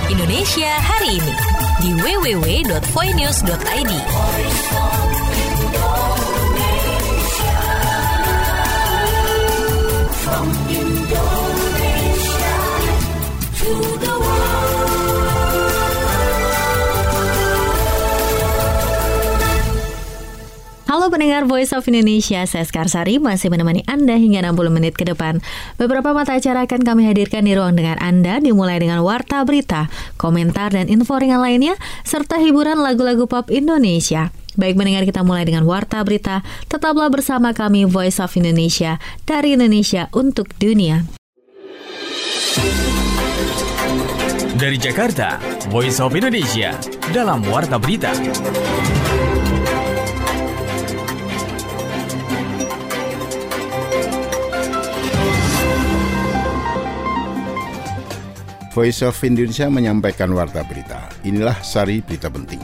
Indonesia hari ini di www.voinews.id. From Indonesia to the world. Halo pendengar Voice of Indonesia, saya Skarsari masih menemani Anda hingga 60 menit ke depan. Beberapa mata acara akan kami hadirkan di ruang dengar Anda, dimulai dengan warta berita, komentar dan info ringan lainnya, serta hiburan lagu-lagu pop Indonesia. Baik pendengar, kita mulai dengan warta berita. Tetaplah bersama kami Voice of Indonesia, dari Indonesia untuk dunia. Dari Jakarta, Voice of Indonesia dalam warta berita. Voice of Indonesia menyampaikan warta berita. Inilah sari berita penting.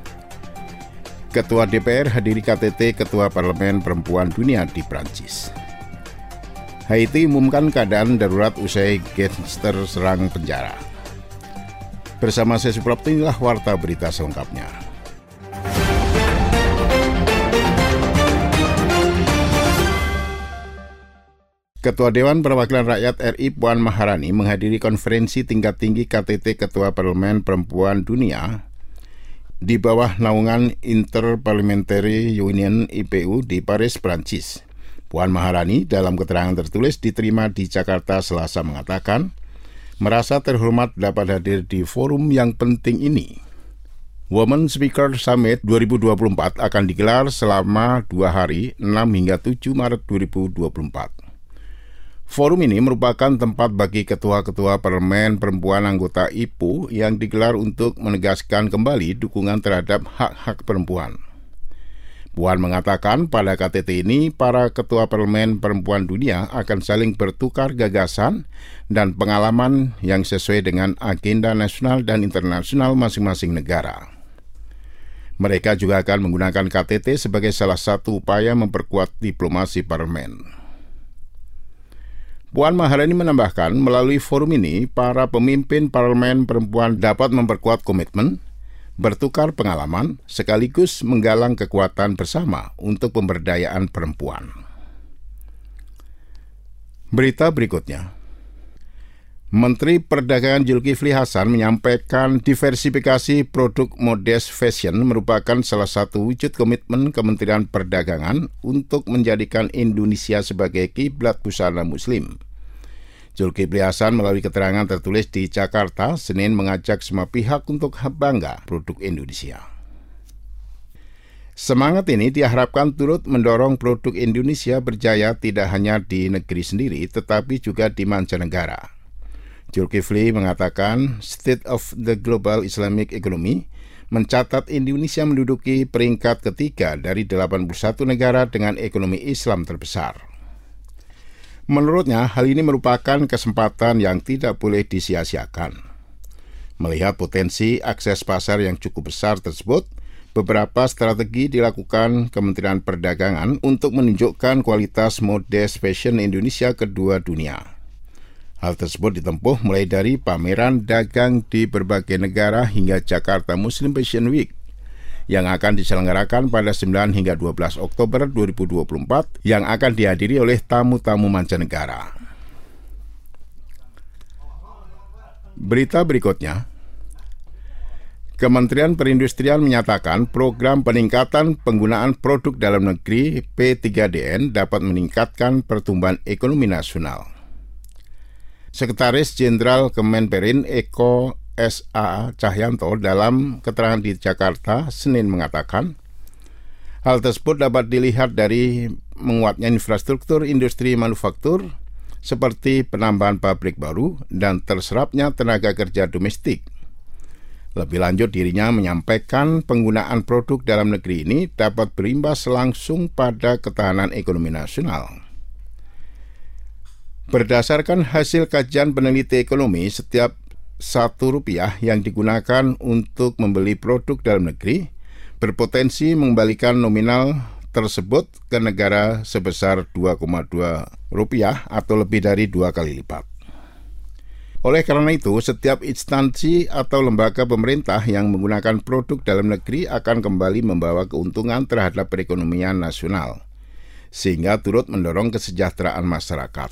Ketua DPR hadiri KTT Ketua Parlemen Perempuan Dunia di Prancis. Haiti umumkan keadaan darurat usai gangster serang penjara. Bersama saya Suprapto, inilah warta berita selengkapnya. Ketua Dewan Perwakilan Rakyat RI Puan Maharani menghadiri konferensi tingkat tinggi KTT Ketua Parlemen Perempuan Dunia di bawah naungan Interparliamentary Union IPU di Paris, Prancis. Puan Maharani dalam keterangan tertulis diterima di Jakarta Selasa mengatakan merasa terhormat dapat hadir di forum yang penting ini. Women Speaker Summit 2024 akan digelar selama 2 hari, 6 hingga 7 Maret 2024. Forum ini merupakan tempat bagi ketua-ketua parlemen perempuan anggota IPU yang digelar untuk menegaskan kembali dukungan terhadap hak-hak perempuan. Puan mengatakan pada KTT ini para ketua parlemen perempuan dunia akan saling bertukar gagasan dan pengalaman yang sesuai dengan agenda nasional dan internasional masing-masing negara. Mereka juga akan menggunakan KTT sebagai salah satu upaya memperkuat diplomasi parlemen. Puan Maharani menambahkan, melalui forum ini, para pemimpin parlemen perempuan dapat memperkuat komitmen, bertukar pengalaman, sekaligus menggalang kekuatan bersama untuk pemberdayaan perempuan. Berita berikutnya. Menteri Perdagangan Zulkifli Hasan menyampaikan diversifikasi produk modest fashion merupakan salah satu wujud komitmen Kementerian Perdagangan untuk menjadikan Indonesia sebagai kiblat busana Muslim. Zulkifli Hasan melalui keterangan tertulis di Jakarta, Senin mengajak semua pihak untuk bangga produk Indonesia. Semangat ini diharapkan turut mendorong produk Indonesia berjaya tidak hanya di negeri sendiri, tetapi juga di mancanegara. Zulkifli mengatakan State of the Global Islamic Economy mencatat Indonesia menduduki peringkat ketiga dari 81 negara dengan ekonomi Islam terbesar. Menurutnya, hal ini merupakan kesempatan yang tidak boleh disia-siakan. Melihat potensi akses pasar yang cukup besar tersebut, beberapa strategi dilakukan Kementerian Perdagangan untuk menunjukkan kualitas modest fashion Indonesia kedua dunia. Hal tersebut ditempuh mulai dari pameran dagang di berbagai negara hingga Jakarta Muslim Fashion Week yang akan diselenggarakan pada 9 hingga 12 Oktober 2024 yang akan dihadiri oleh tamu-tamu mancanegara. Berita berikutnya. Kementerian Perindustrian menyatakan program peningkatan penggunaan produk dalam negeri P3DN dapat meningkatkan pertumbuhan ekonomi nasional. Sekretaris Jenderal Kemenperin Eko S.A. Cahyanto dalam keterangan di Jakarta, Senin mengatakan, hal tersebut dapat dilihat dari menguatnya infrastruktur industri manufaktur seperti penambahan pabrik baru dan terserapnya tenaga kerja domestik. Lebih lanjut, dirinya menyampaikan penggunaan produk dalam negeri ini dapat berimbas langsung pada ketahanan ekonomi nasional. Berdasarkan hasil kajian peneliti ekonomi, setiap Rp1 yang digunakan untuk membeli produk dalam negeri berpotensi mengembalikan nominal tersebut ke negara sebesar Rp2,2 atau lebih dari 2 kali lipat. Oleh karena itu, setiap instansi atau lembaga pemerintah yang menggunakan produk dalam negeri akan kembali membawa keuntungan terhadap perekonomian nasional, sehingga turut mendorong kesejahteraan masyarakat.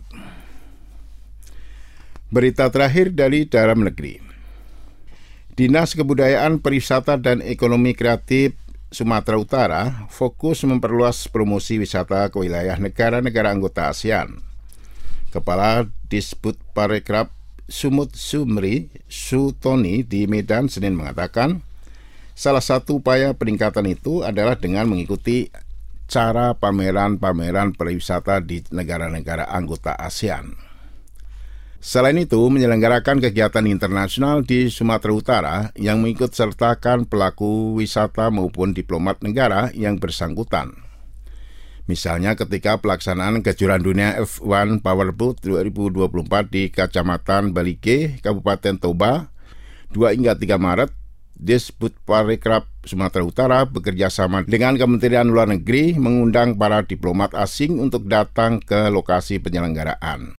Berita terakhir dari dalam negeri. Dinas Kebudayaan, Pariwisata dan Ekonomi Kreatif Sumatera Utara fokus memperluas promosi wisata ke wilayah negara-negara anggota ASEAN. Kepala Disbudparekraf Sumut Sumri Sutoni di Medan Senin mengatakan, salah satu upaya peningkatan itu adalah dengan mengikuti cara pameran-pameran pariwisata di negara-negara anggota ASEAN. Selain itu, menyelenggarakan kegiatan internasional di Sumatera Utara yang mengikut sertakan pelaku wisata maupun diplomat negara yang bersangkutan. Misalnya ketika pelaksanaan kejuaraan dunia F1 Powerboat 2024 di Kecamatan Balige, Kabupaten Toba, 2 hingga 3 Maret, Disbudparekraf Sumatera Utara bekerjasama dengan Kementerian Luar Negeri mengundang para diplomat asing untuk datang ke lokasi penyelenggaraan.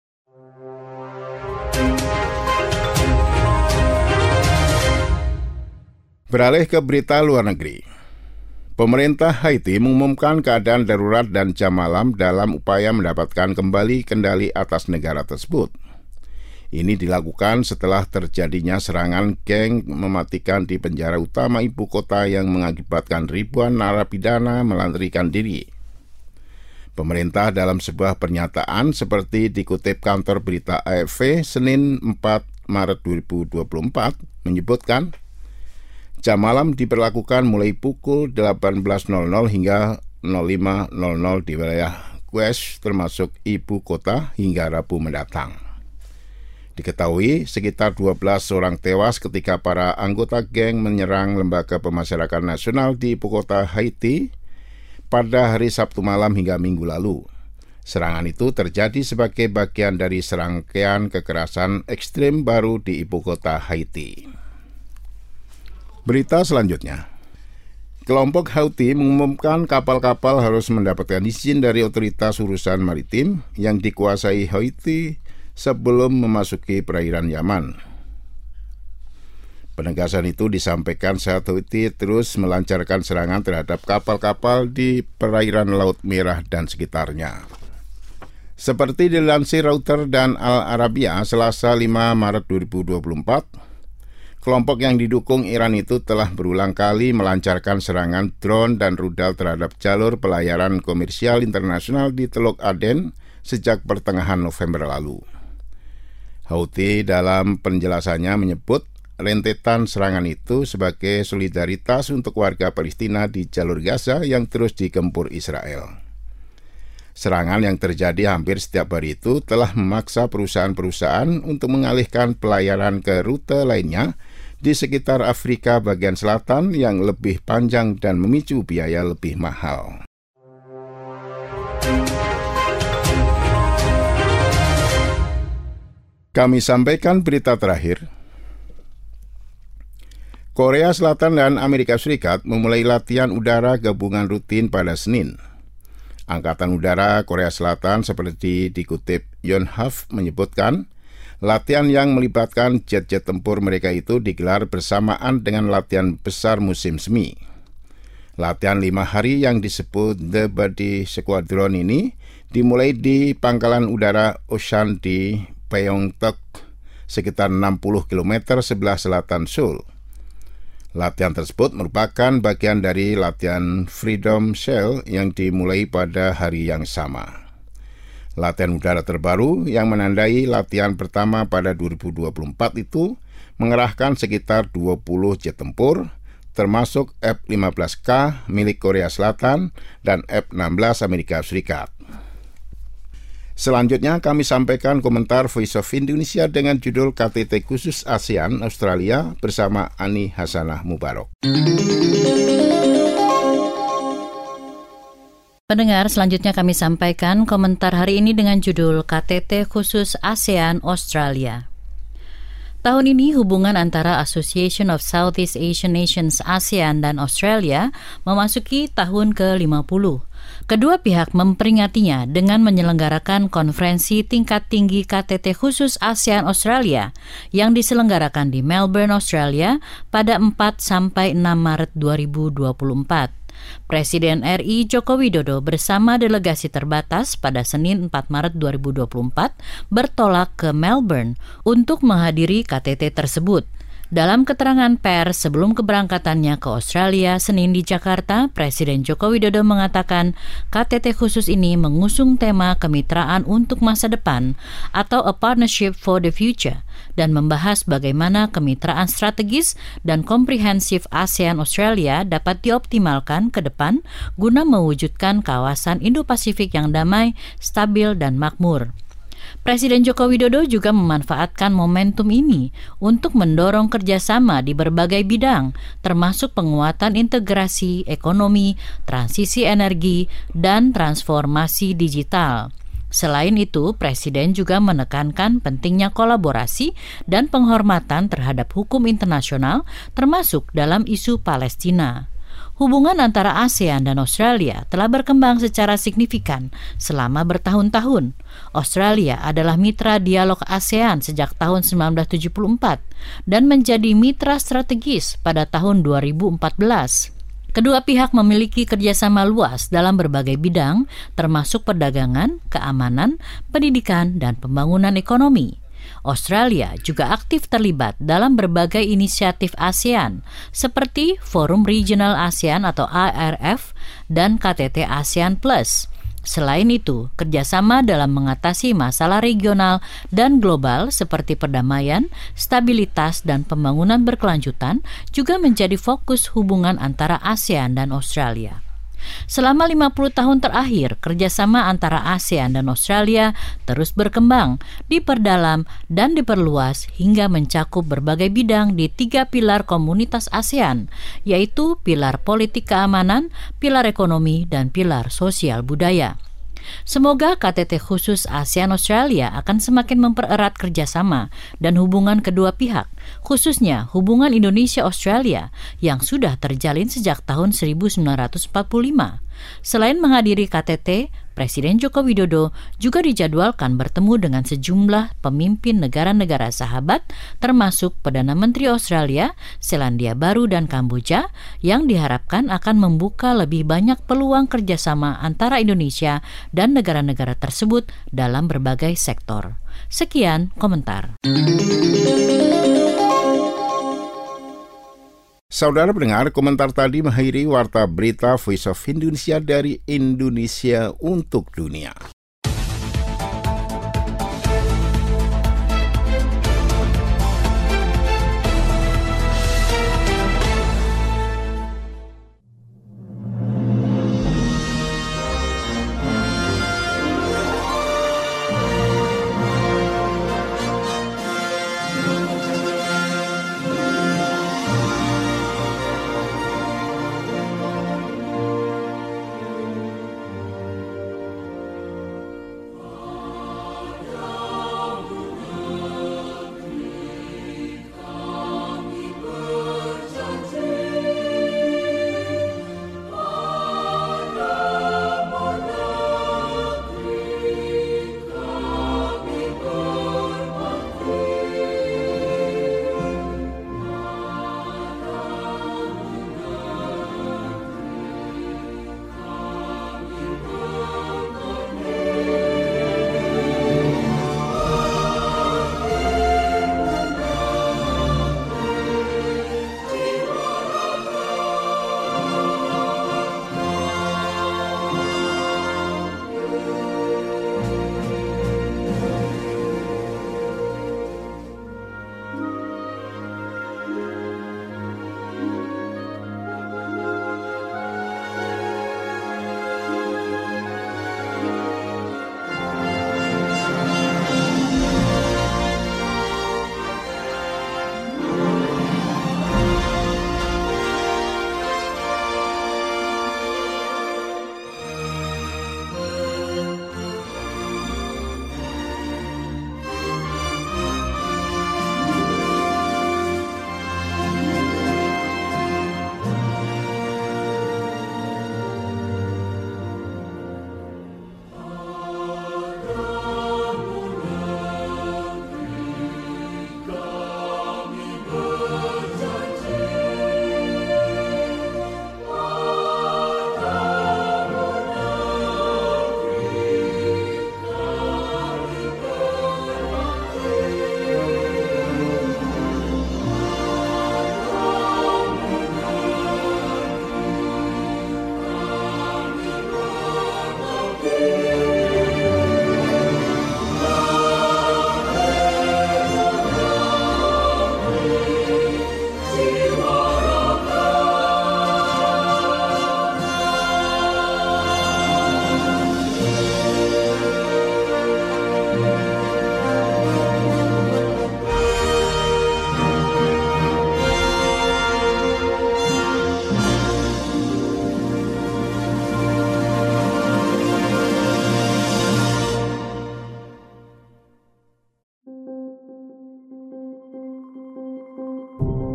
Beralih ke berita luar negeri. Pemerintah Haiti mengumumkan keadaan darurat dan jam malam dalam upaya mendapatkan kembali kendali atas negara tersebut. Ini dilakukan setelah terjadinya serangan geng mematikan di penjara utama ibu kota yang mengakibatkan ribuan narapidana melarikan diri. Pemerintah dalam sebuah pernyataan seperti dikutip kantor berita AFP Senin 4 Maret 2024 menyebutkan, jam malam diberlakukan mulai pukul 18.00 hingga 05.00 di wilayah Kues termasuk ibu kota hingga Rabu mendatang. Diketahui sekitar 12 orang tewas ketika para anggota geng menyerang Lembaga Pemasyarakatan Nasional di ibu kota Haiti pada hari Sabtu malam hingga Minggu lalu. Serangan itu terjadi sebagai bagian dari serangkaian kekerasan ekstrem baru di ibu kota Haiti. Berita selanjutnya. Kelompok Houthi mengumumkan kapal-kapal harus mendapatkan izin dari otoritas urusan maritim yang dikuasai Houthi sebelum memasuki perairan Yaman. Penegasan itu disampaikan saat Houthi terus melancarkan serangan terhadap kapal-kapal di perairan Laut Merah dan sekitarnya. Seperti dilansir Reuters dan Al Arabiya Selasa 5 Maret 2024, kelompok yang didukung Iran itu telah berulang kali melancarkan serangan drone dan rudal terhadap jalur pelayaran komersial internasional di Teluk Aden sejak pertengahan November lalu. Houthi dalam penjelasannya menyebut rentetan serangan itu sebagai solidaritas untuk warga Palestina di jalur Gaza yang terus digempur Israel. Serangan yang terjadi hampir setiap hari itu telah memaksa perusahaan-perusahaan untuk mengalihkan pelayaran ke rute lainnya di sekitar Afrika bagian selatan yang lebih panjang dan memicu biaya lebih mahal. Kami sampaikan berita terakhir. Korea Selatan dan Amerika Serikat memulai latihan udara gabungan rutin pada Senin. Angkatan Udara Korea Selatan seperti dikutip Yonhap menyebutkan, latihan yang melibatkan jet-jet tempur mereka itu digelar bersamaan dengan latihan besar musim semi. Latihan 5 hari yang disebut The Body Squadron ini dimulai di pangkalan udara Osan di Pyeongtaek, sekitar 60 km sebelah selatan Seoul. Latihan tersebut merupakan bagian dari latihan Freedom Shell yang dimulai pada hari yang sama. Latihan udara terbaru yang menandai latihan pertama pada 2024 itu mengerahkan sekitar 20 jet tempur, termasuk F-15K milik Korea Selatan dan F-16 Amerika Serikat. Selanjutnya kami sampaikan komentar Voice of Indonesia dengan judul KTT Khusus ASEAN Australia bersama Ani Hasanah Mubarok. Pendengar, selanjutnya kami sampaikan komentar hari ini dengan judul KTT Khusus ASEAN Australia. Tahun ini hubungan antara Association of Southeast Asian Nations ASEAN dan Australia memasuki tahun ke-50. Kedua pihak memperingatinya dengan menyelenggarakan konferensi tingkat tinggi KTT khusus ASEAN Australia yang diselenggarakan di Melbourne, Australia pada 4-6 Maret 2024. Presiden RI Joko Widodo bersama delegasi terbatas pada Senin 4 Maret 2024 bertolak ke Melbourne untuk menghadiri KTT tersebut. Dalam keterangan pers sebelum keberangkatannya ke Australia Senin di Jakarta, Presiden Joko Widodo mengatakan KTT khusus ini mengusung tema kemitraan untuk masa depan atau A Partnership for the Future dan membahas bagaimana kemitraan strategis dan komprehensif ASEAN-Australia dapat dioptimalkan ke depan guna mewujudkan kawasan Indo-Pasifik yang damai, stabil, dan makmur. Presiden Joko Widodo juga memanfaatkan momentum ini untuk mendorong kerjasama di berbagai bidang, termasuk penguatan integrasi ekonomi, transisi energi, dan transformasi digital. Selain itu, Presiden juga menekankan pentingnya kolaborasi dan penghormatan terhadap hukum internasional, termasuk dalam isu Palestina. Hubungan antara ASEAN dan Australia telah berkembang secara signifikan selama bertahun-tahun. Australia adalah mitra dialog ASEAN sejak tahun 1974 dan menjadi mitra strategis pada tahun 2014. Kedua pihak memiliki kerjasama luas dalam berbagai bidang, termasuk perdagangan, keamanan, pendidikan, dan pembangunan ekonomi. Australia juga aktif terlibat dalam berbagai inisiatif ASEAN seperti Forum Regional ASEAN atau ARF dan KTT ASEAN Plus. Selain itu, kerjasama dalam mengatasi masalah regional dan global seperti perdamaian, stabilitas, dan pembangunan berkelanjutan juga menjadi fokus hubungan antara ASEAN dan Australia. Selama 50 tahun terakhir, kerjasama antara ASEAN dan Australia terus berkembang, diperdalam, dan diperluas hingga mencakup berbagai bidang di 3 pilar komunitas ASEAN, yaitu pilar politik keamanan, pilar ekonomi, dan pilar sosial budaya. Semoga KTT khusus ASEAN-Australia akan semakin mempererat kerjasama dan hubungan kedua pihak, khususnya hubungan Indonesia-Australia yang sudah terjalin sejak tahun 1945. Selain menghadiri KTT, Presiden Joko Widodo juga dijadwalkan bertemu dengan sejumlah pemimpin negara-negara sahabat, termasuk Perdana Menteri Australia, Selandia Baru, dan Kamboja, yang diharapkan akan membuka lebih banyak peluang kerjasama antara Indonesia dan negara-negara tersebut dalam berbagai sektor. Sekian komentar. Saudara pendengar, komentar tadi mengakhiri Warta Berita Voice of Indonesia dari Indonesia untuk Dunia.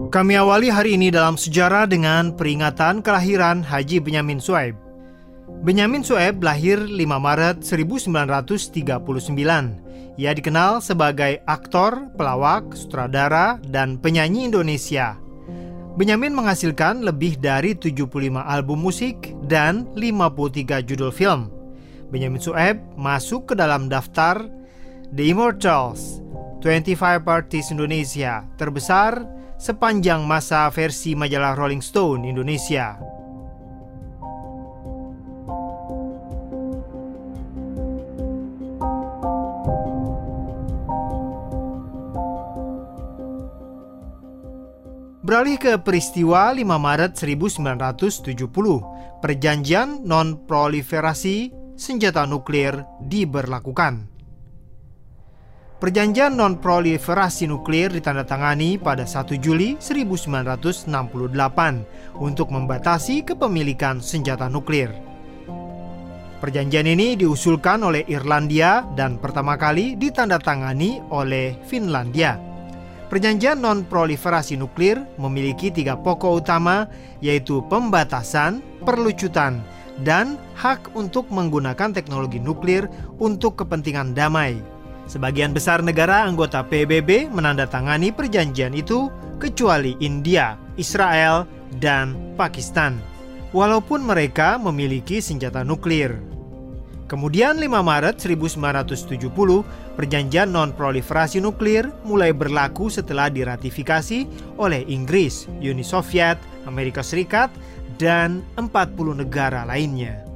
Kami awali hari ini dalam sejarah dengan peringatan kelahiran Haji Benyamin Sueb. Benyamin Sueb lahir 5 Maret 1939. Ia dikenal sebagai aktor, pelawak, sutradara, dan penyanyi Indonesia. Benyamin menghasilkan lebih dari 75 album musik dan 53 judul film. Benyamin Sueb masuk ke dalam daftar The Immortals, 25 Artists Indonesia terbesar sepanjang masa versi majalah Rolling Stone Indonesia. Beralih ke peristiwa 5 Maret 1970, perjanjian non-proliferasi senjata nuklir diberlakukan. Perjanjian non-proliferasi nuklir ditandatangani pada 1 Juli 1968 untuk membatasi kepemilikan senjata nuklir. Perjanjian ini diusulkan oleh Irlandia dan pertama kali ditandatangani oleh Finlandia. Perjanjian non-proliferasi nuklir memiliki 3 pokok utama, yaitu pembatasan, perlucutan, dan hak untuk menggunakan teknologi nuklir untuk kepentingan damai. Sebagian besar negara anggota PBB menandatangani perjanjian itu, kecuali India, Israel, dan Pakistan, walaupun mereka memiliki senjata nuklir. Kemudian 5 Maret 1970, perjanjian non-proliferasi nuklir mulai berlaku setelah diratifikasi oleh Inggris, Uni Soviet, Amerika Serikat, dan 40 negara lainnya.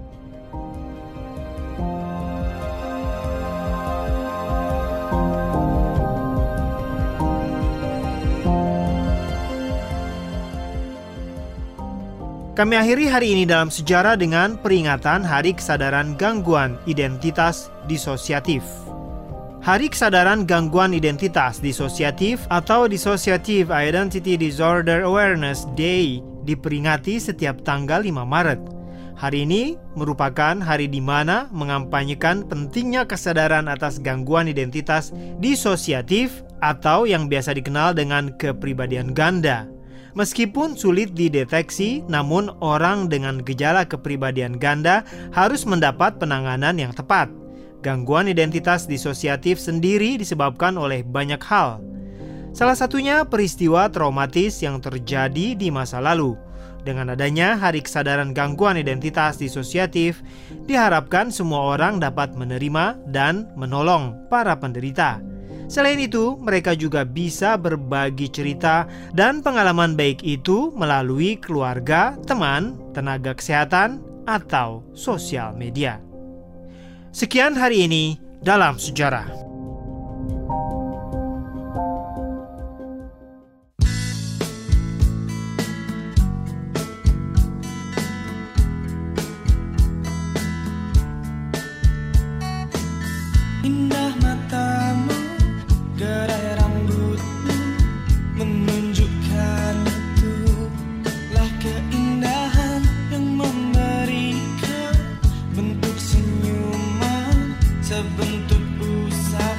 Kami akhiri hari ini dalam sejarah dengan peringatan Hari Kesadaran Gangguan Identitas Disosiatif. Hari Kesadaran Gangguan Identitas Disosiatif atau Dissociative Identity Disorder Awareness Day diperingati setiap tanggal 5 Maret. Hari ini merupakan hari di mana mengampanyekan pentingnya kesadaran atas gangguan identitas disosiatif atau yang biasa dikenal dengan kepribadian ganda. Meskipun sulit dideteksi, namun orang dengan gejala kepribadian ganda harus mendapat penanganan yang tepat. Gangguan identitas disosiatif sendiri disebabkan oleh banyak hal. Salah satunya peristiwa traumatis yang terjadi di masa lalu. Dengan adanya Hari Kesadaran Gangguan Identitas Disosiatif, diharapkan semua orang dapat menerima dan menolong para penderita. Selain itu, mereka juga bisa berbagi cerita dan pengalaman baik itu melalui keluarga, teman, tenaga kesehatan, atau sosial media. Sekian hari ini dalam sejarah. Indah matamu, gerai rambutmu menunjukkan itulah keindahan yang memberikan bentuk senyuman sebentuk busa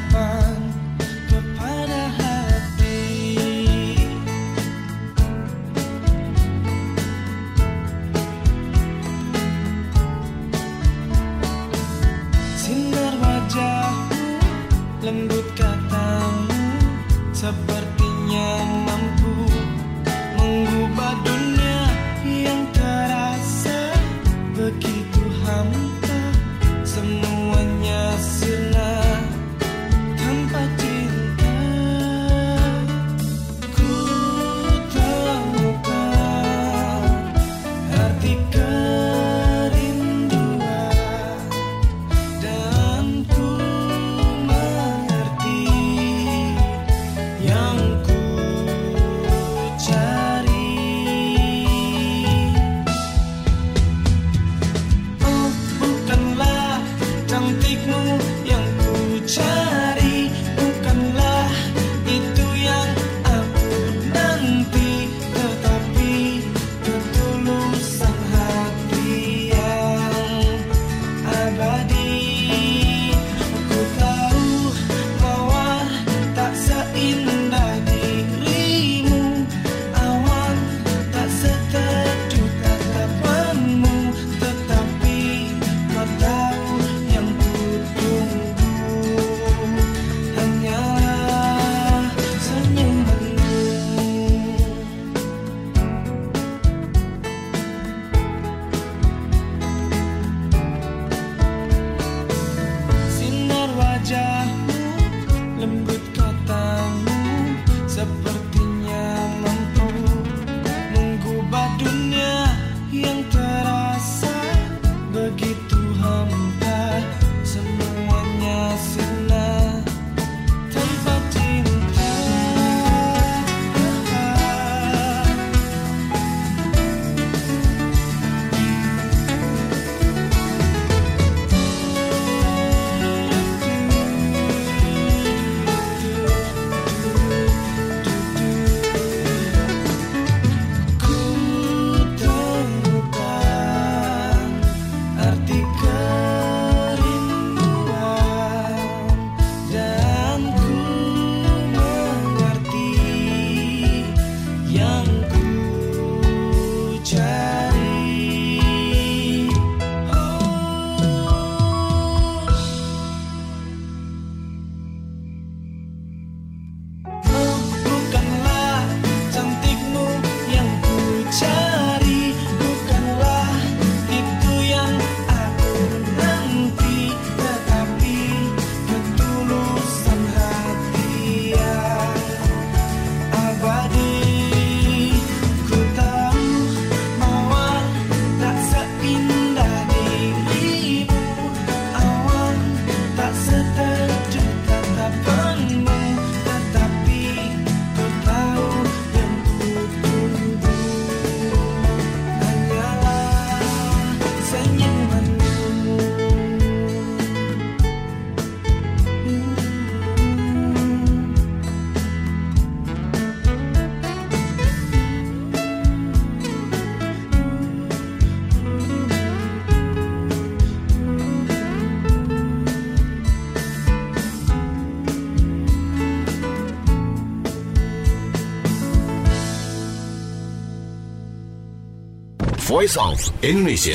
Voice of Indonesia.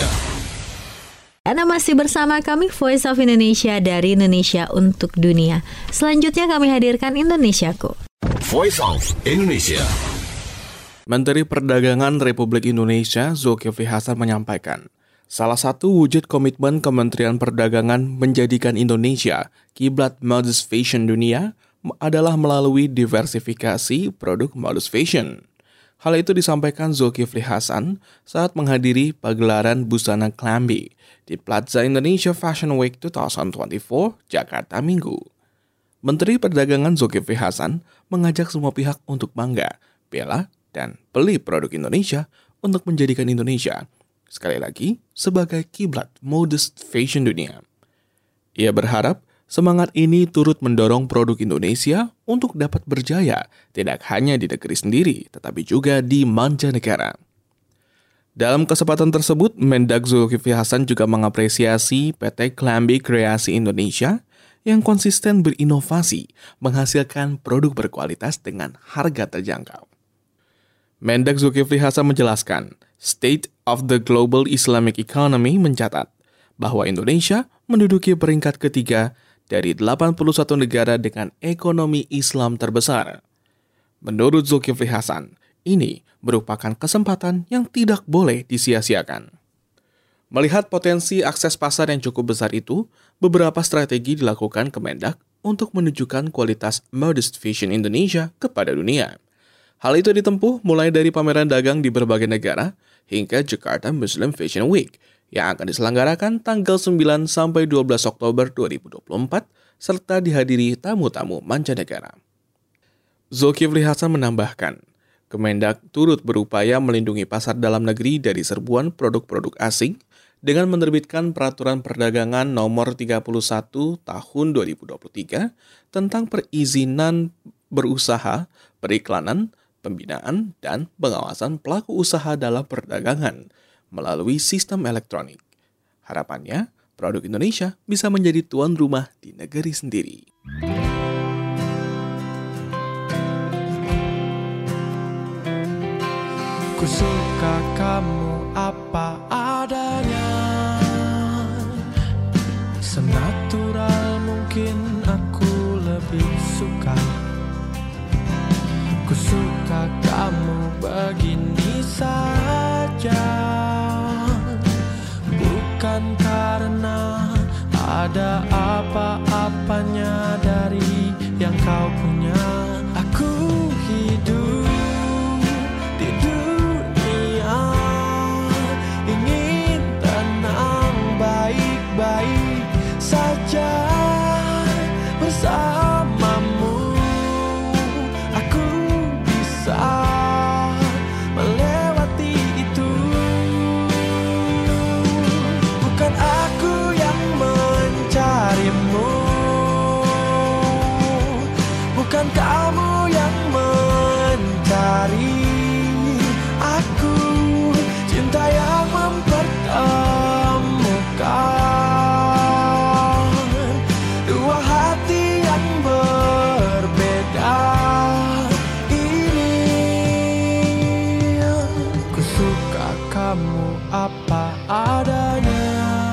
Anda masih bersama kami Voice of Indonesia dari Indonesia untuk Dunia. Selanjutnya kami hadirkan Indonesiaku. Voice of Indonesia. Menteri Perdagangan Republik Indonesia Zulkifli Hasan menyampaikan, salah satu wujud komitmen Kementerian Perdagangan menjadikan Indonesia kiblat modus fashion dunia adalah melalui diversifikasi produk modus fashion. Hal itu disampaikan Zulkifli Hasan saat menghadiri pagelaran busana Klambi di Plaza Indonesia Fashion Week 2024, Jakarta Minggu. Menteri Perdagangan Zulkifli Hasan mengajak semua pihak untuk bangga, bela, dan beli produk Indonesia untuk menjadikan Indonesia, sekali lagi, sebagai kiblat modus fashion dunia. Ia berharap semangat ini turut mendorong produk Indonesia untuk dapat berjaya tidak hanya di negeri sendiri, tetapi juga di mancanegara. Dalam kesempatan tersebut, Mendag Zulkifli Hasan juga mengapresiasi PT Klambi Kreasi Indonesia yang konsisten berinovasi, menghasilkan produk berkualitas dengan harga terjangkau. Mendag Zulkifli Hasan menjelaskan, State of the Global Islamic Economy mencatat bahwa Indonesia menduduki peringkat ketiga dari 81 negara dengan ekonomi Islam terbesar. Menurut Zulkifli Hasan, ini merupakan kesempatan yang tidak boleh disia-siakan. Melihat potensi akses pasar yang cukup besar itu, beberapa strategi dilakukan Kemendag untuk menunjukkan kualitas modest fashion Indonesia kepada dunia. Hal itu ditempuh mulai dari pameran dagang di berbagai negara hingga Jakarta Muslim Fashion Week yang akan diselenggarakan tanggal 9 sampai 12 Oktober 2024 serta dihadiri tamu-tamu mancanegara. Zulkifli Hasan menambahkan, Kemendag turut berupaya melindungi pasar dalam negeri dari serbuan produk-produk asing dengan menerbitkan Peraturan Perdagangan Nomor 31 Tahun 2023 tentang perizinan berusaha, periklanan, pembinaan, dan pengawasan pelaku usaha dalam perdagangan melalui sistem elektronik. Harapannya, produk Indonesia bisa menjadi tuan rumah di negeri sendiri. Ku suka kamu apa adanya, senatural mungkin aku lebih suka. Ku suka kamu begini saja, bukan karena ada apa-apanya dari yang kau punya. Aku hidup di dunia, ingin tenang baik-baik saja bersamamu. Melewati itu, bukan aku yang mencarimu, bukan kamu yang mencari aku. Cinta yang mempertemukan dua hati yang berbeda. Kamu apa adanya,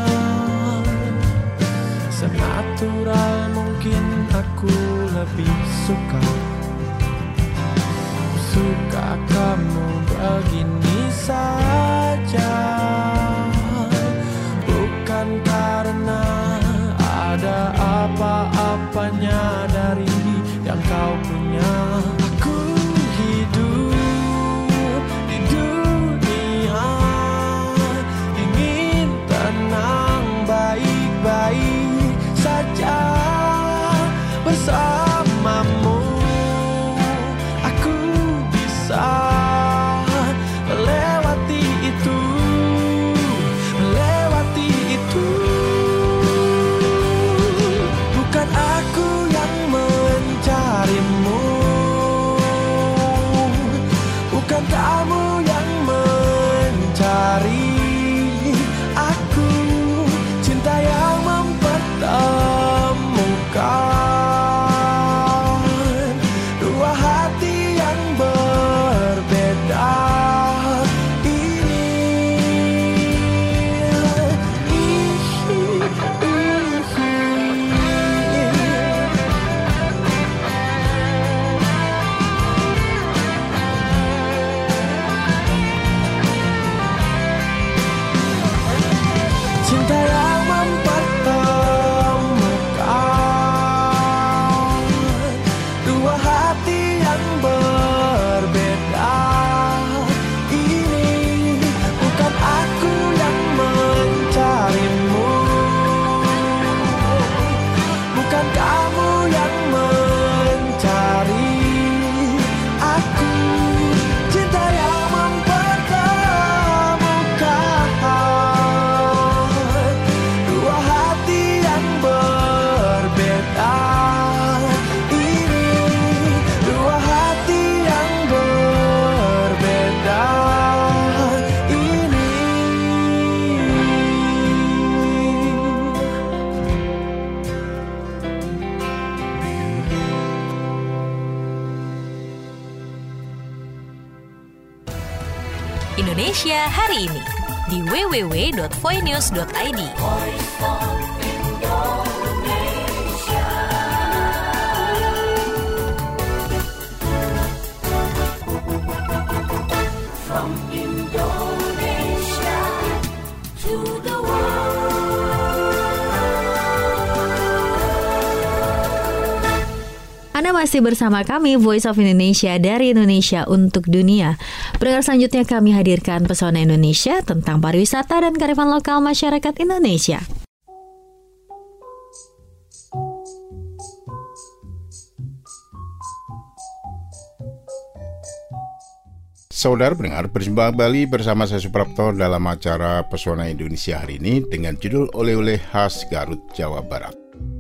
senatural mungkin aku lebih suka. Suka kamu begini saja, bukan karena ada apa-apanya dari yang kau punya. Aku hidup di dunia, ingin tenang baik-baik saja bersamamu. Aku bisa Indonesia hari ini di www.voinews.id. From Indonesia to the Anda masih bersama kami, Voice of Indonesia dari Indonesia untuk dunia. Pendengar selanjutnya kami hadirkan pesona Indonesia tentang pariwisata dan kearifan lokal masyarakat Indonesia. Saudara pendengar, berjumpa kembali bersama saya Suprapto dalam acara Pesona Indonesia hari ini dengan judul Oleh-oleh khas Garut, Jawa Barat.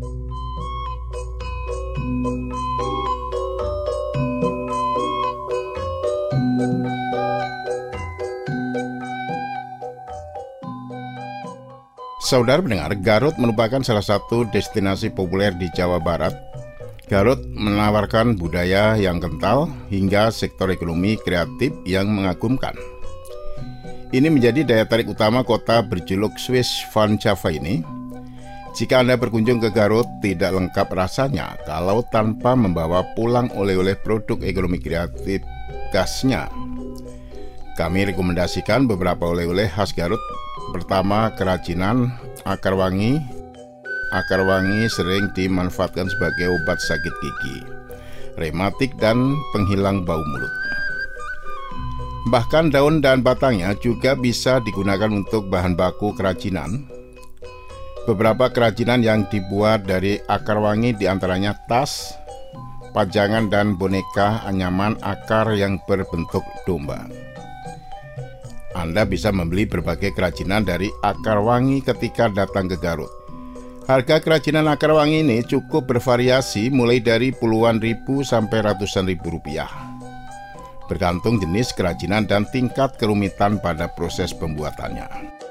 Saudara pendengar, Garut merupakan salah satu destinasi populer di Jawa Barat. Garut menawarkan budaya yang kental hingga sektor ekonomi kreatif yang mengagumkan. Ini menjadi daya tarik utama kota berjuluk Swiss van Java ini. Jika Anda berkunjung ke Garut, tidak lengkap rasanya kalau tanpa membawa pulang oleh-oleh produk ekonomi kreatif khasnya. Kami rekomendasikan beberapa oleh-oleh khas Garut. Pertama, kerajinan akar wangi. Akar wangi sering dimanfaatkan sebagai obat sakit gigi, rematik, dan penghilang bau mulut. Bahkan daun dan batangnya juga bisa digunakan untuk bahan baku kerajinan. Beberapa kerajinan yang dibuat dari akar wangi diantaranya tas, pajangan, dan boneka anyaman akar yang berbentuk domba. Anda bisa membeli berbagai kerajinan dari akar wangi ketika datang ke Garut. Harga kerajinan akar wangi ini cukup bervariasi mulai dari puluhan ribu sampai ratusan ribu rupiah. Bergantung jenis kerajinan dan tingkat kerumitan pada proses pembuatannya.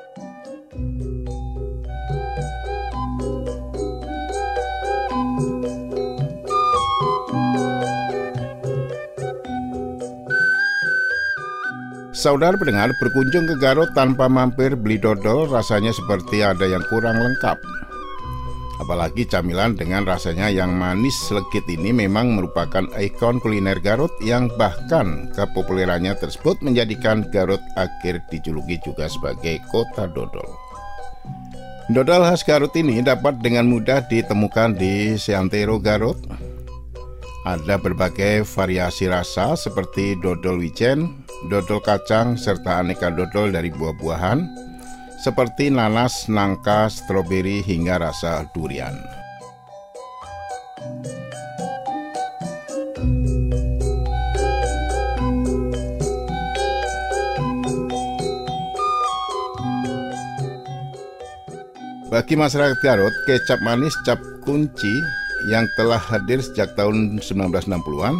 Saudara pendengar, berkunjung ke Garut tanpa mampir beli dodol rasanya seperti ada yang kurang lengkap. Apalagi camilan dengan rasanya yang manis legit ini memang merupakan ikon kuliner Garut yang bahkan kepopulerannya tersebut menjadikan Garut akhir dijuluki juga sebagai kota dodol. Dodol khas Garut ini dapat dengan mudah ditemukan di Seantero Garut. Ada berbagai variasi rasa seperti dodol wijen, dodol kacang, serta aneka dodol dari buah-buahan seperti nanas, nangka, stroberi, hingga rasa durian. Bagi masyarakat Garut, kecap manis cap kunci yang telah hadir sejak tahun 1960-an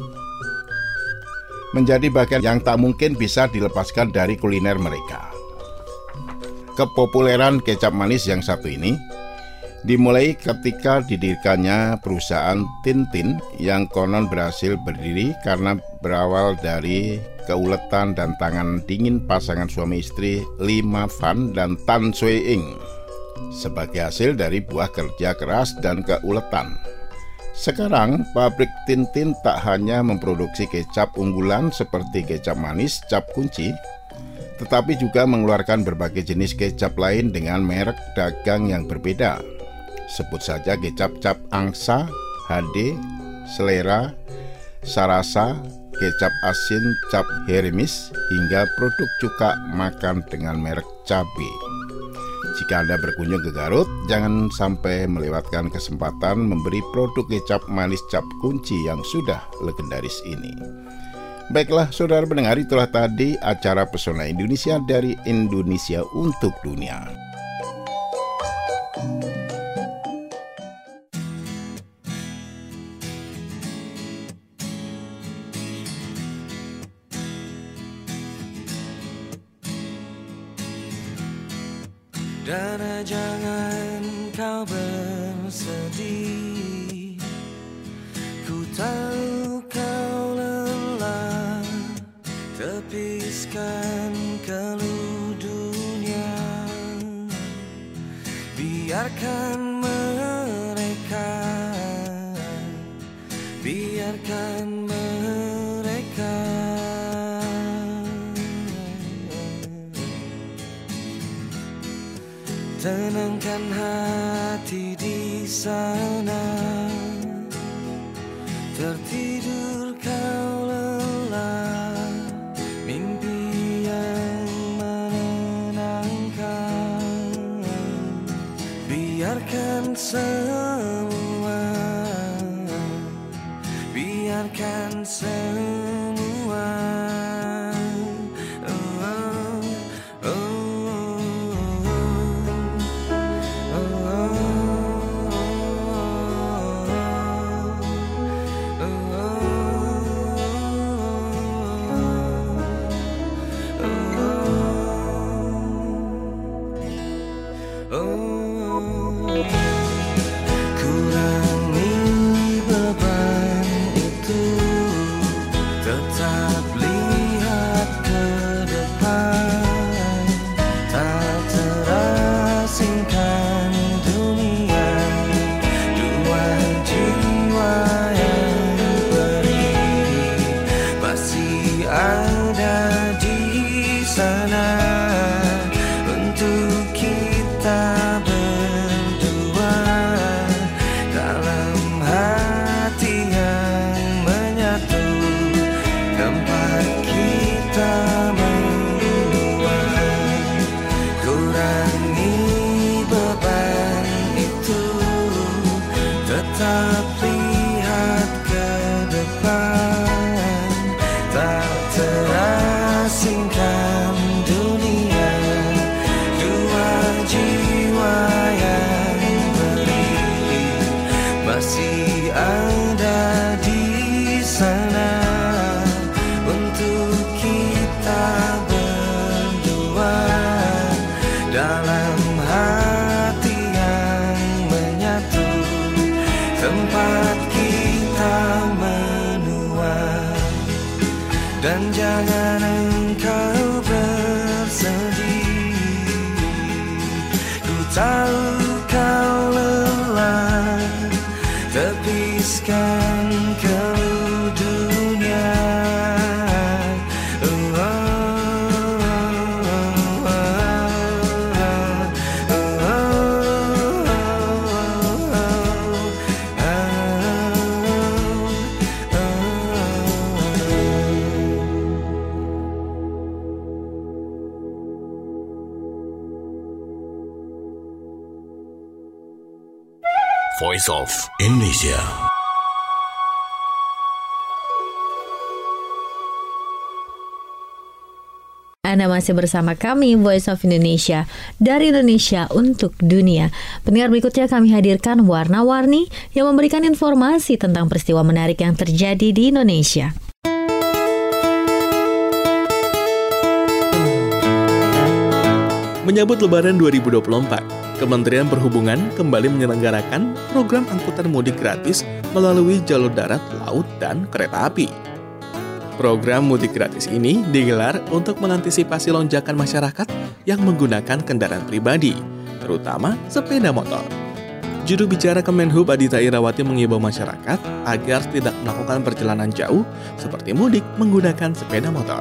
menjadi bagian yang tak mungkin bisa dilepaskan dari kuliner mereka. Kepopuleran kecap manis yang satu ini dimulai ketika didirikannya perusahaan Tintin yang konon berhasil berdiri karena berawal dari keuletan dan tangan dingin pasangan suami istri Lee Ma Van dan Tan Sui Ing. Sebagai hasil dari buah kerja keras dan keuletan, sekarang pabrik Tintin tak hanya memproduksi kecap unggulan seperti kecap manis cap kunci, tetapi juga mengeluarkan berbagai jenis kecap lain dengan merek dagang yang berbeda. Sebut saja kecap cap angsa, HD, selera, sarasa, kecap asin cap Hermes, hingga produk cuka makan dengan merek cabai. Jika Anda berkunjung ke Garut, jangan sampai melewatkan kesempatan memberi produk kecap manis cap kunci yang sudah legendaris ini. Baiklah saudara pendengar, itulah tadi acara Pesona Indonesia dari Indonesia untuk dunia. Dara, jangan kau bersedih, ku tahu kau lelah, tepiskan keluh dunia, biarkan mereka, tenangkan hati di sana, tertidur kau lelah, mimpi yang menenangkan, biarkan semua, biarkan semua. Dan jangan engkau bersedih, ku tahu kau lelah, tepiskan keluh dunia. Voice of Indonesia. Anda masih bersama kami, Voice of Indonesia, dari Indonesia untuk dunia. Pendengar, berikutnya kami hadirkan Warna-Warni yang memberikan informasi tentang peristiwa menarik yang terjadi di Indonesia. Menyambut Lebaran 2024, Kementerian Perhubungan kembali menyelenggarakan program angkutan mudik gratis melalui jalur darat, laut, dan kereta api. Program mudik gratis ini digelar untuk mengantisipasi lonjakan masyarakat yang menggunakan kendaraan pribadi, terutama sepeda motor. Juru bicara Kemenhub Adita Irawati mengimbau masyarakat agar tidak melakukan perjalanan jauh seperti mudik menggunakan sepeda motor.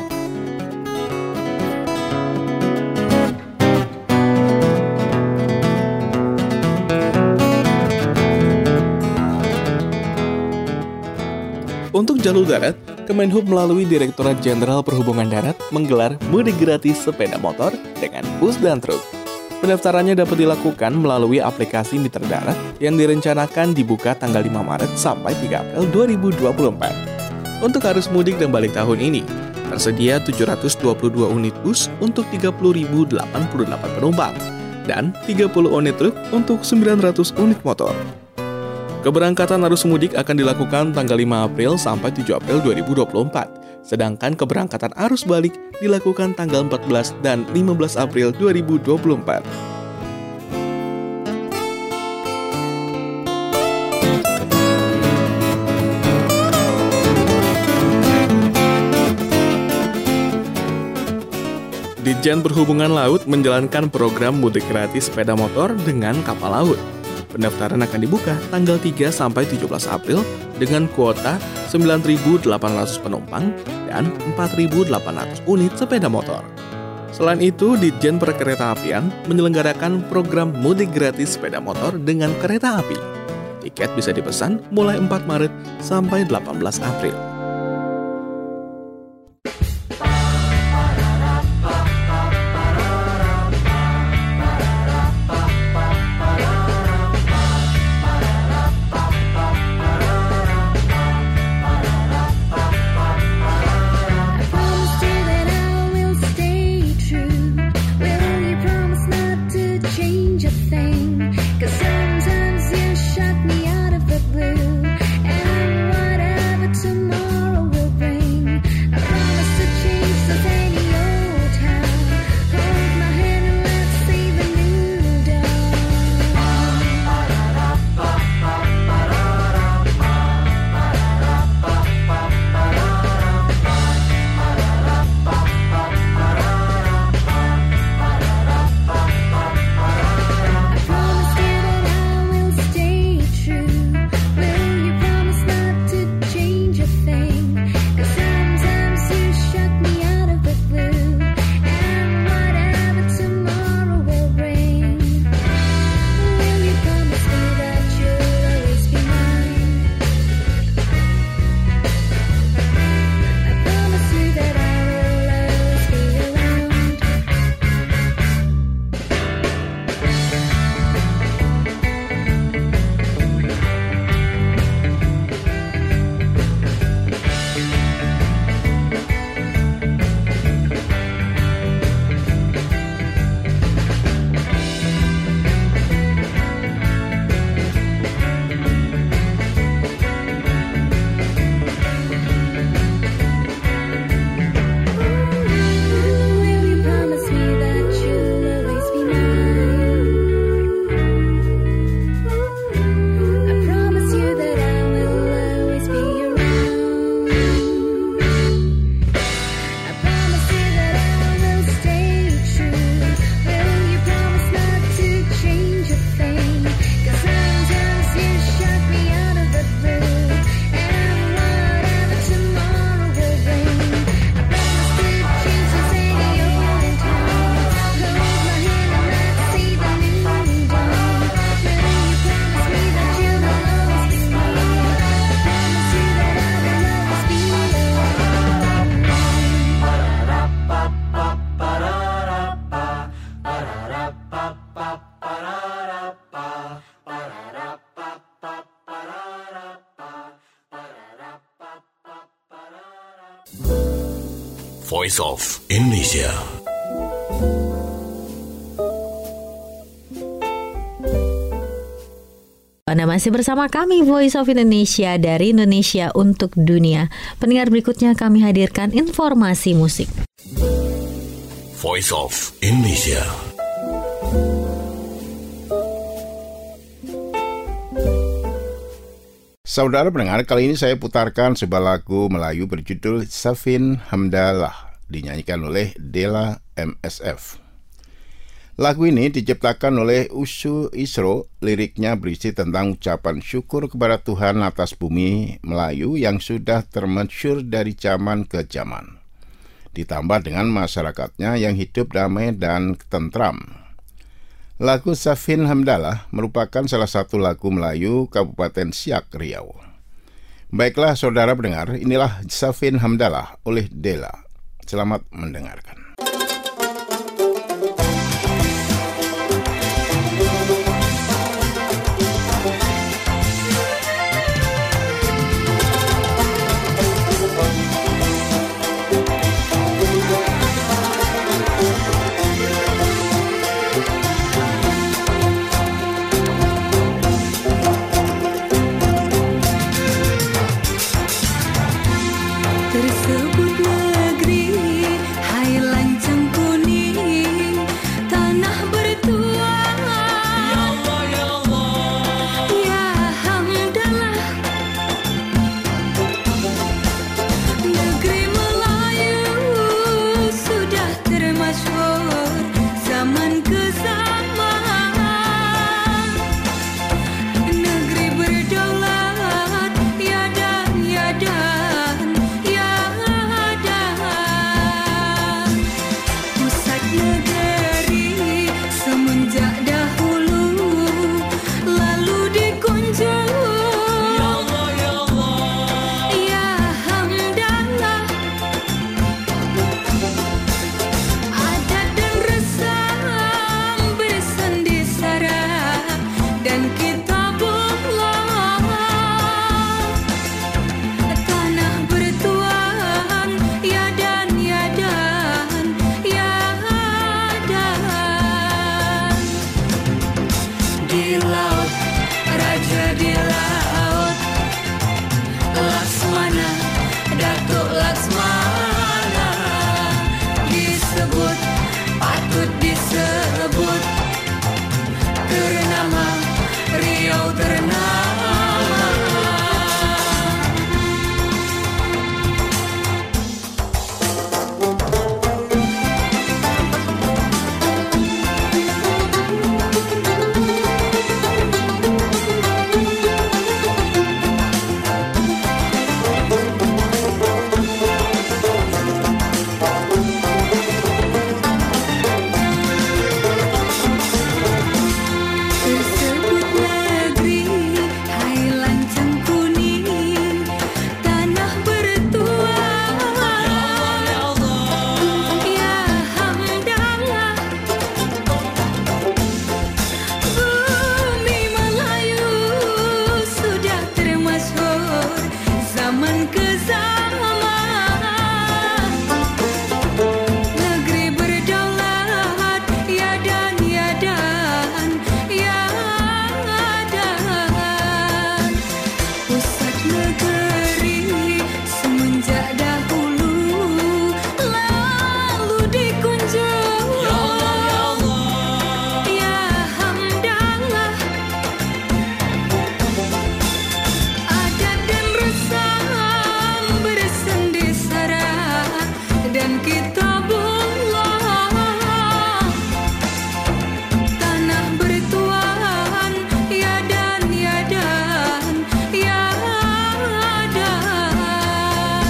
Untuk jalur darat, Kemenhub melalui Direktorat Jenderal Perhubungan Darat menggelar mudik gratis sepeda motor dengan bus dan truk. Pendaftarannya dapat dilakukan melalui aplikasi Mitra Darat yang direncanakan dibuka tanggal 5 Maret sampai 3 April 2024. Untuk arus mudik dan balik tahun ini, tersedia 722 unit bus untuk 30.088 penumpang dan 30 unit truk untuk 900 unit motor. Keberangkatan arus mudik akan dilakukan tanggal 5 April sampai 7 April 2024, sedangkan keberangkatan arus balik dilakukan tanggal 14 dan 15 April 2024. Ditjen Perhubungan Laut menjalankan program mudik gratis sepeda motor dengan kapal laut. Pendaftaran akan dibuka tanggal 3 sampai 17 April dengan kuota 9.800 penumpang dan 4.800 unit sepeda motor. Selain itu, Ditjen Perkeretaapian menyelenggarakan program mudik gratis sepeda motor dengan kereta api. Tiket bisa dipesan mulai 4 Maret sampai 18 April. Voice of Indonesia. Anda masih bersama kami Voice of Indonesia dari Indonesia untuk Dunia. Pendengar, berikutnya kami hadirkan informasi musik. Voice of Indonesia. Saudara pendengar, kali ini saya putarkan sebuah lagu Melayu berjudul Safin Hamdalah, dinyanyikan oleh Della MSF. Lagu ini diciptakan oleh Usu Isro, liriknya berisi tentang ucapan syukur kepada Tuhan atas bumi Melayu yang sudah termasyhur dari zaman ke zaman. Ditambah dengan masyarakatnya yang hidup damai dan tentram. Lagu Safin Hamdalah merupakan salah satu lagu Melayu Kabupaten Siak, Riau. Baiklah saudara pendengar, inilah Safin Hamdalah oleh Della. Selamat mendengarkan. Tersebut negeri, hai dan kita belah. Tanah bertuan, ya dan, ya dan, ya dan.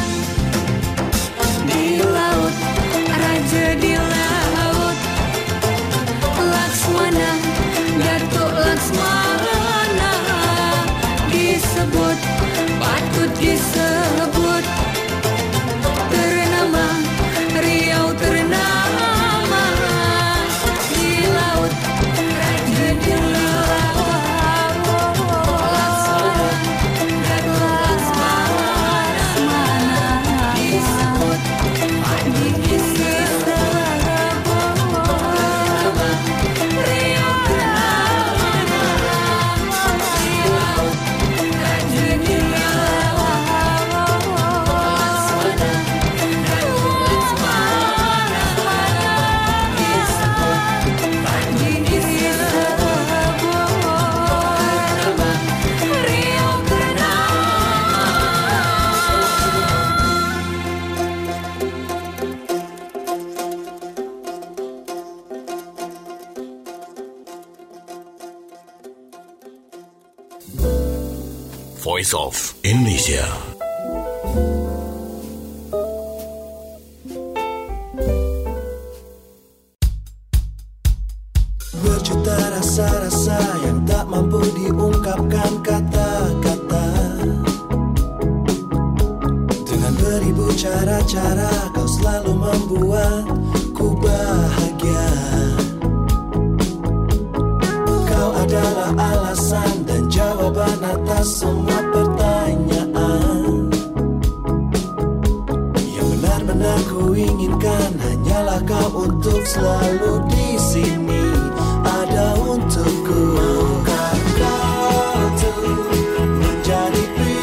Di laut, raja di laut, Laksmana, Datuk Laksmana, disebut, patut disebut, ternama, Riau ternama. Di laut, raja di laut, Laksmana, Datuk Laksmana, disebut, patut disebut, ternama, Riau ternama. Di laut, raja di laut, Laksmana, Datuk Laksmana, disebut, patut disebut, ternama, Riau Voice of Indonesia. Berjuta rasa-rasa yang tak mampu diungkapkan kata-kata. Dengan beribu cara-cara kau selalu membuatku bahagia. Kau adalah alasan dan jawaban atas semua pertanyaan. Yang benar-benar ku inginkan hanyalah kau untuk selalu di sini, ada untukku. Maukah kau tuh menjadi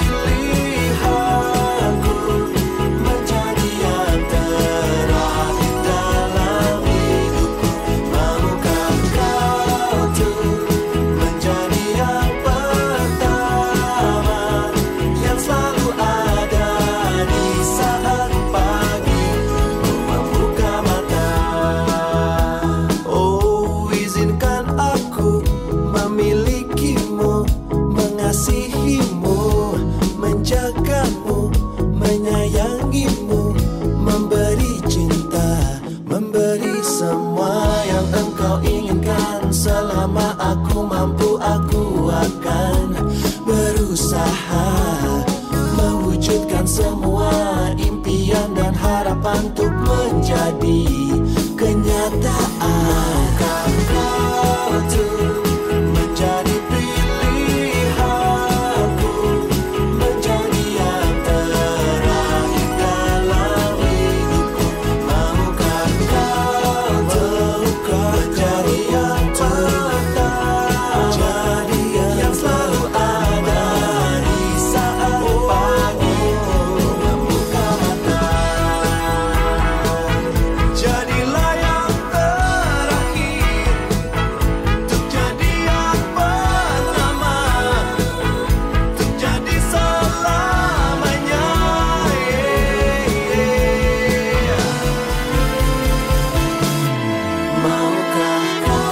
pilihanku, menjadi yang terakhir dalam hidupku? Maukah kau tuh menjadi yang pertama, yang selalu ada di saat pagi membuka mata? Oh, izinkan aku memilikimu, mengasihimu, menjagamu, menyayangimu, memberi cinta, memberi semua yang engkau inginkan. Selama aku mampu, aku akan berusaha mewujudkan semua impian dan harapan untuk menjadi kenyataan. Maukah kau tuh menjadi pilihanku, menjadi yang terakhir dalam hidupku? Maukah kau tuh menjadi yang pertama, yang selalu ada di saat pagi membuka mata? Jadilah yang terakhir, untuk jadi yang pertama, untuk jadi selamanya. Maukah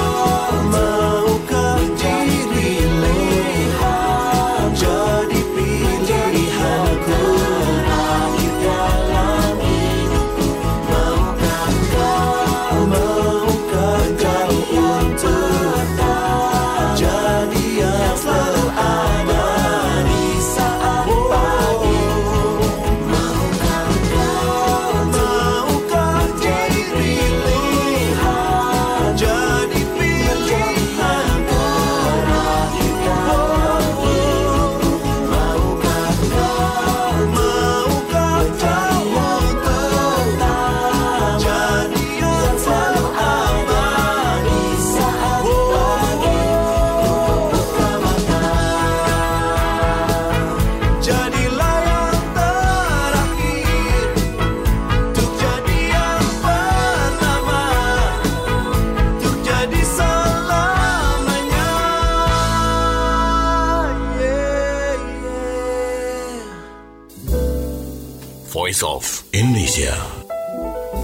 jadi pilihan, jadi pilihanku terakhir dalam hidupku? Maukah jadi untuk jadi yang selalu ada di saat pagi? Maukah jadi pilihan, jadi pilihanku terakhir dalam hidupku? Maukah jadi untuk jadi yang selalu ada di saat pagi membuka mata? Jadilah yang terakhir, untuk jadi yang pertama, untuk jadi selamanya. Voice of Indonesia.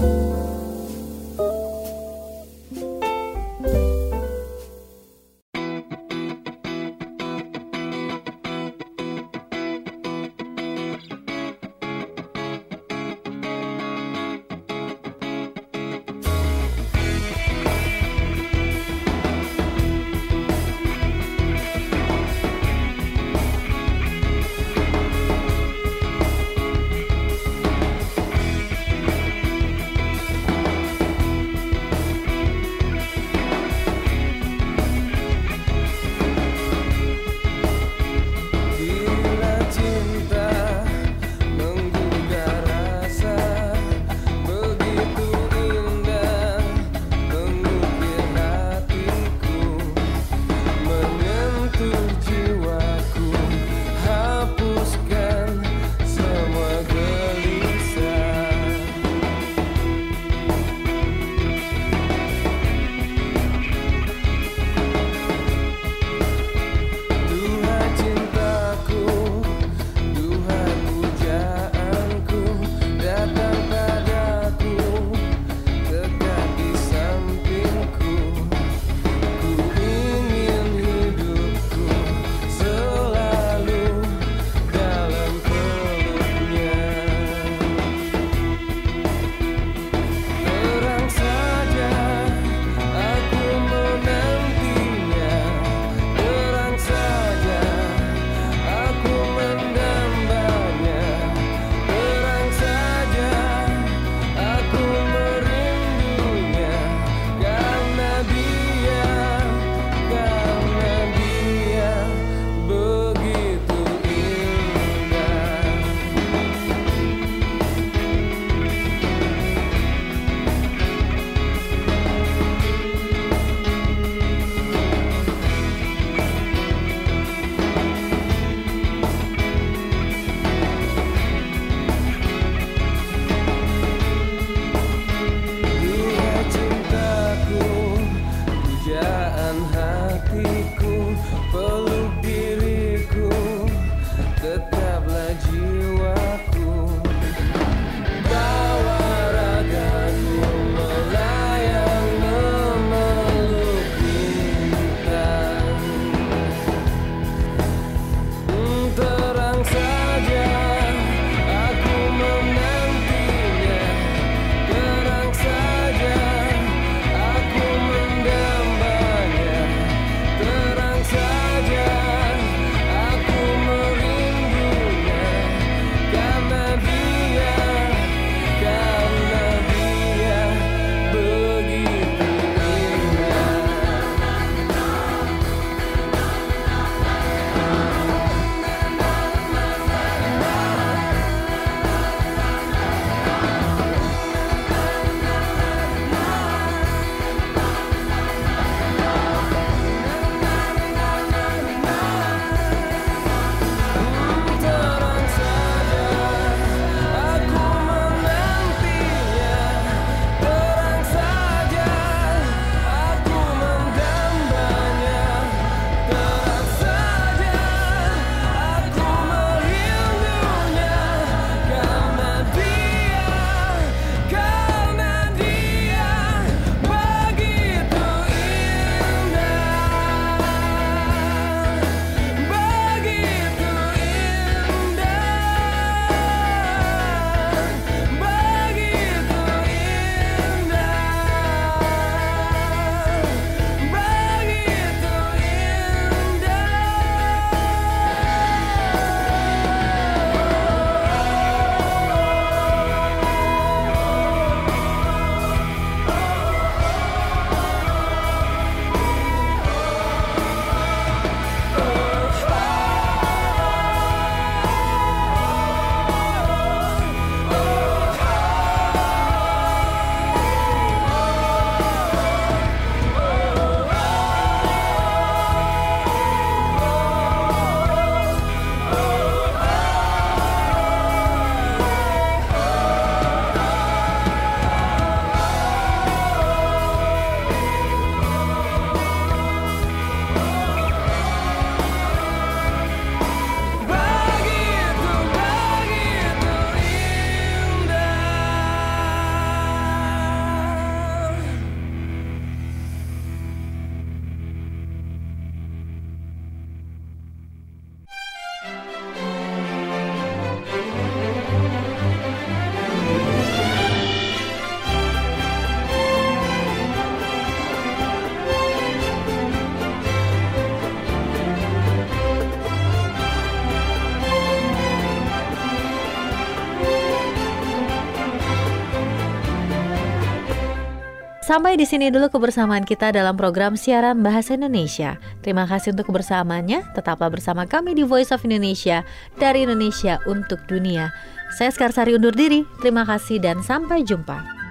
Sampai di sini dulu kebersamaan kita dalam program siaran Bahasa Indonesia. Terima kasih untuk kebersamaannya. Tetaplah bersama kami di Voice of Indonesia, dari Indonesia untuk dunia. Saya Skarsari undur diri. Terima kasih dan sampai jumpa.